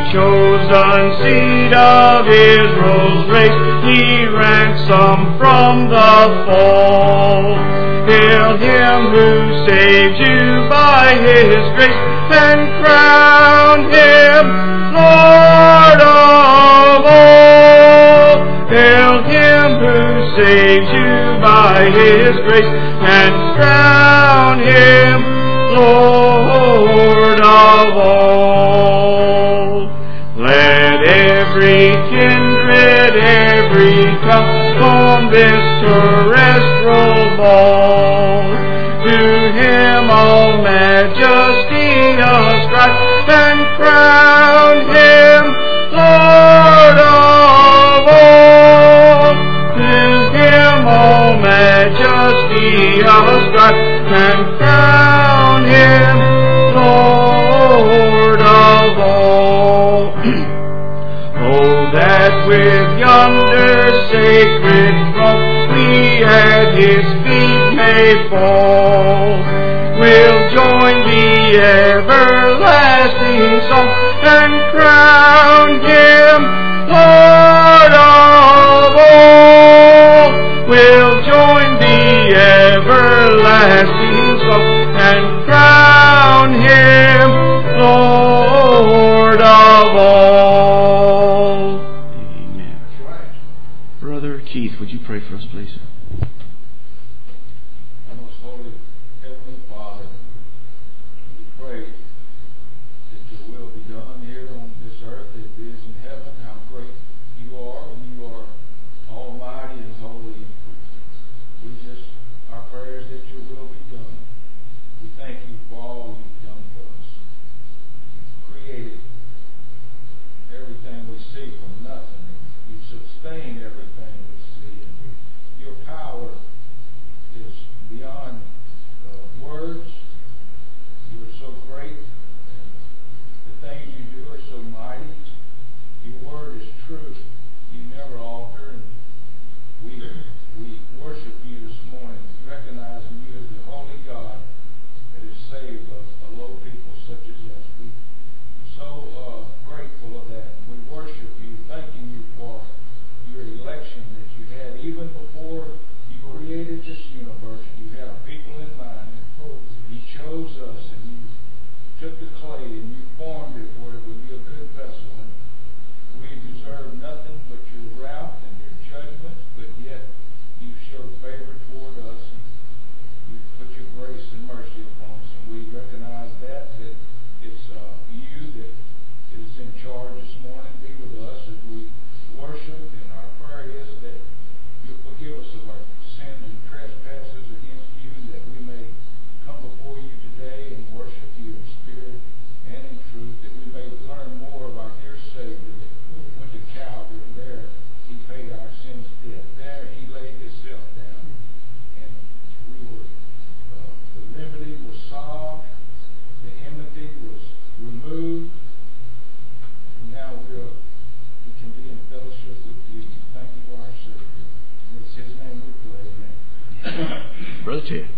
chosen seed of Israel's race, He ransomed from the fall. Hail Him who saves you by His grace, and crown Him Lord of all. Hail Him who saves you by His grace, and crown Him Lord of all. Let every kindred, every tongue on this terrestrial ball to Him all majesty ascribe, and crown Him Lord of all. To Him all majesty ascribe, and crown Him Lord of all. Oh, that with yonder sacred throne we at His feet may fall, we'll join the everlasting song, and crown Him Lord of all. We'll join the everlasting song, and crown Him Lord of all. Amen. Brother Keith, would you pray for us, please? Our most holy Heavenly Father, we pray that your will be done here on this earth as it is in heaven. How great you are, and you are almighty and holy. Our prayer is that your will be done. We thank you for all you've done for us. You created everything we see from nothing. You sustain everything we see. And your power is beyond words. You are so great. And the things you do are so mighty. Your word is true. You never alter. And we worship you this morning, recognizing you as the holy God that has saved a low people such as us. We're so grateful of that. We worship you, thanking you for your election that you had even before you created this universe. You had a people in mind. You chose us, and you took the clay and you formed it where it would be a good vessel. And we deserve nothing but your wrath and your judgment, but yet you showed favor toward us, and you put your grace and mercy upon us, and we recognize that it's you that is in charge this morning. Be with us as we worship, and our prayer is that you'll forgive us of our sins and trespasses against you, that we may come before you today and worship you in spirit and in truth, that we may learn more of our dear Savior that went to Calvary, and there He paid our sins debt. There He laid Himself down, and we were the remedy was solved, the enmity was removed, and now we can be in fellowship with you. Thank you for our Savior. And it's His name we pray. Amen. Brother Ted.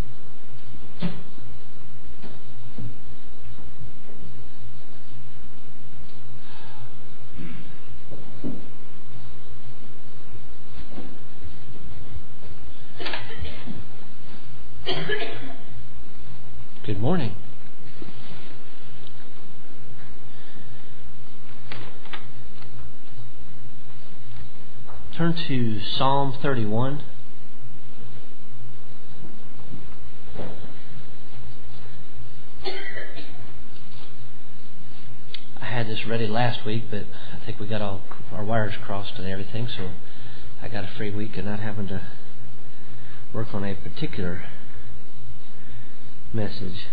Good morning. Turn to Psalm 31. I had this ready last week, but I think we got all our wires crossed and everything, so I got a free week and not having to work on a particular message.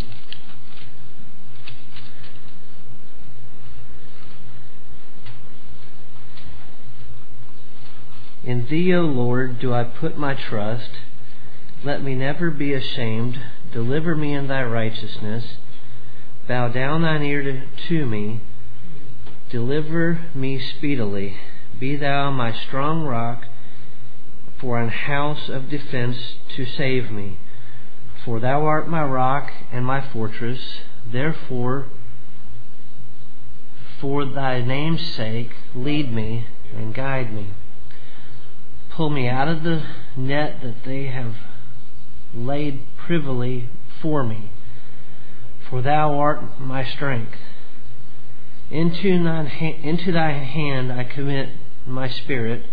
In Thee, O Lord, do I put my trust. Let me never be ashamed. Deliver me in Thy righteousness. Bow down Thine ear to me. Deliver me speedily. Be Thou my strong rock, for an house of defense to save me. For Thou art my rock and my fortress. Therefore For thy name's sake, lead me and guide me. Pull me out of the net that they have laid privily for me. For thou art my strength. Into thy hand I commit my spirit.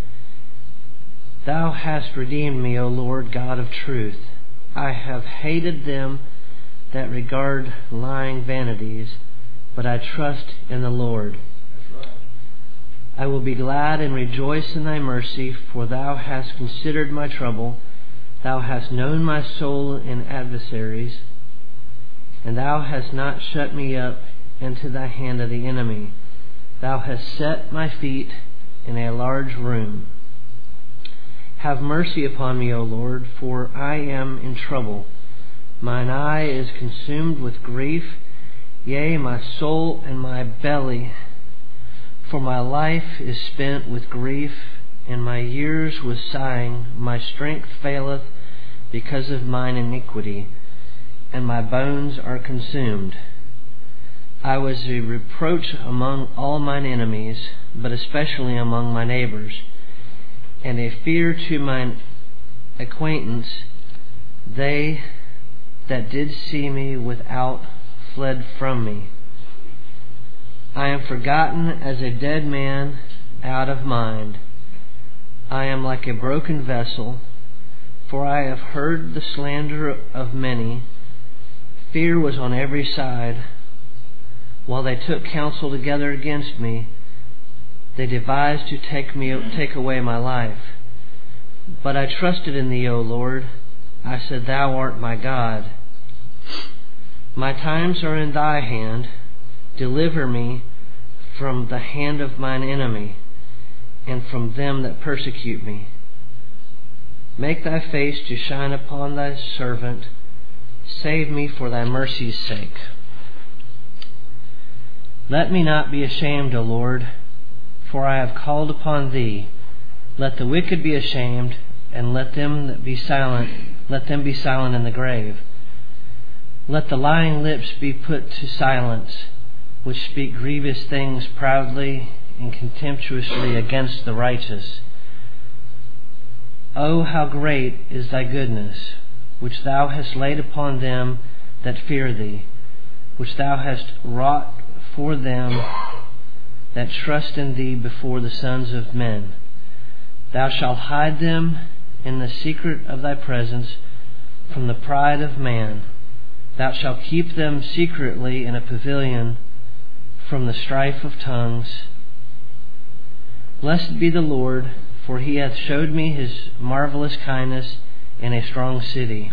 Thou hast redeemed me, O Lord God of truth. I have hated them that regard lying vanities, but I trust in the Lord. That's right. I will be glad and rejoice in thy mercy, for thou hast considered my trouble. Thou hast known my soul in adversaries, and thou hast not shut me up into the hand of the enemy. Thou hast set my feet in a large room. Have mercy upon me, O Lord, for I am in trouble. Mine eye is consumed with grief, yea, my soul and my belly. For my life is spent with grief, and my years with sighing. My strength faileth because of mine iniquity, and my bones are consumed. I was a reproach among all mine enemies, but especially among my neighbors, and a fear to mine acquaintance. They that did see me without fled from me. I am forgotten as a dead man out of mind. I am like a broken vessel, for I have heard the slander of many. Fear was on every side. While they took counsel together against me, they devised to take away my life. But I trusted in thee, O Lord. I said, thou art my God. My times are in thy hand. Deliver me from the hand of mine enemy, and from them that persecute me. Make thy face to shine upon thy servant. Save me for thy mercy's sake. Let me not be ashamed, O Lord, for I have called upon thee. Let the wicked be ashamed, and let them that be silent in the grave. Let the lying lips be put to silence, which speak grievous things proudly and contemptuously against the righteous. O how great is thy goodness, which thou hast laid upon them that fear thee, which thou hast wrought for them that trust in thee before the sons of men. Thou shalt hide them in the secret of thy presence from the pride of man. Thou shalt keep them secretly in a pavilion from the strife of tongues. Blessed be the Lord, for he hath showed me his marvelous kindness in a strong city.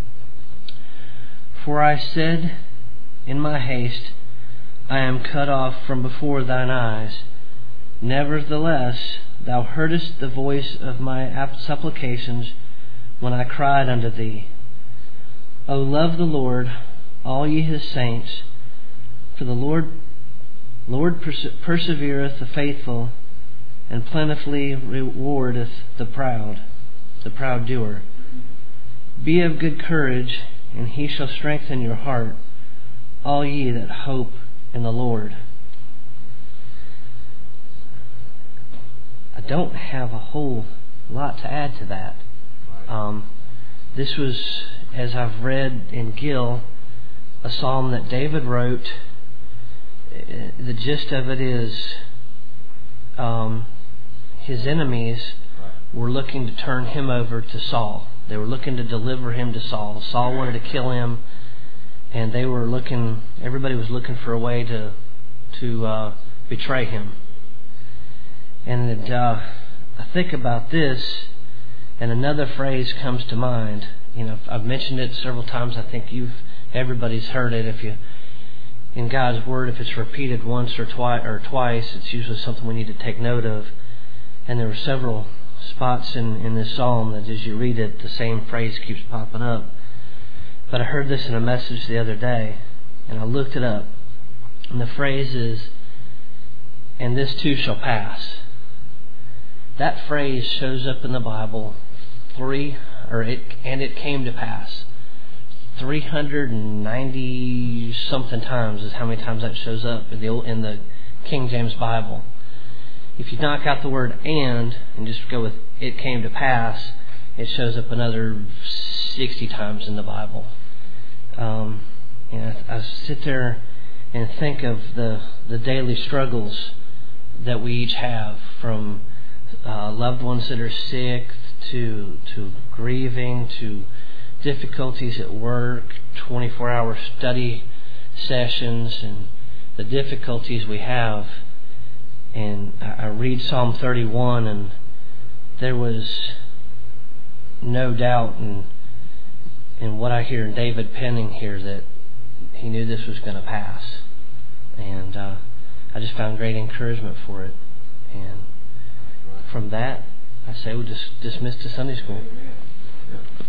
For I said in my haste, I am cut off from before thine eyes. Nevertheless, thou heardest the voice of my supplications when I cried unto thee. O love the Lord, all ye his saints, for the Lord persevereth the faithful, and plentifully rewardeth the proud doer. Be of good courage, and he shall strengthen your heart, all ye that hope in the Lord. I don't have a whole lot to add to that. This was, as I've read in Gill, a psalm that David wrote. The gist of it is his enemies were looking to turn him over to Saul. They were looking to deliver him to Saul. Saul wanted to kill him, and everybody was looking for a way to betray him. And I think about this, and another phrase comes to mind. I've mentioned it several times. I think everybody's heard it. In God's Word, if it's repeated once or twice, it's usually something we need to take note of. And there were several spots in this psalm that as you read it, the same phrase keeps popping up. But I heard this in a message the other day, and I looked it up. And the phrase is, and this too shall pass. That phrase shows up in the Bible and it came to pass. 390 something times is how many times that shows up in King James Bible. If you knock out the word and just go with it came to pass, it shows up another 60 times in the Bible. I sit there and think of the daily struggles that we each have, from loved ones that are sick to grieving, to difficulties at work, 24-hour study sessions, and the difficulties we have. And I read Psalm 31, and there was no doubt in what I hear in David penning here that he knew this was going to pass. And I just found great encouragement for it. And from that, I say we'll just dismiss to Sunday school. Amen. Yeah.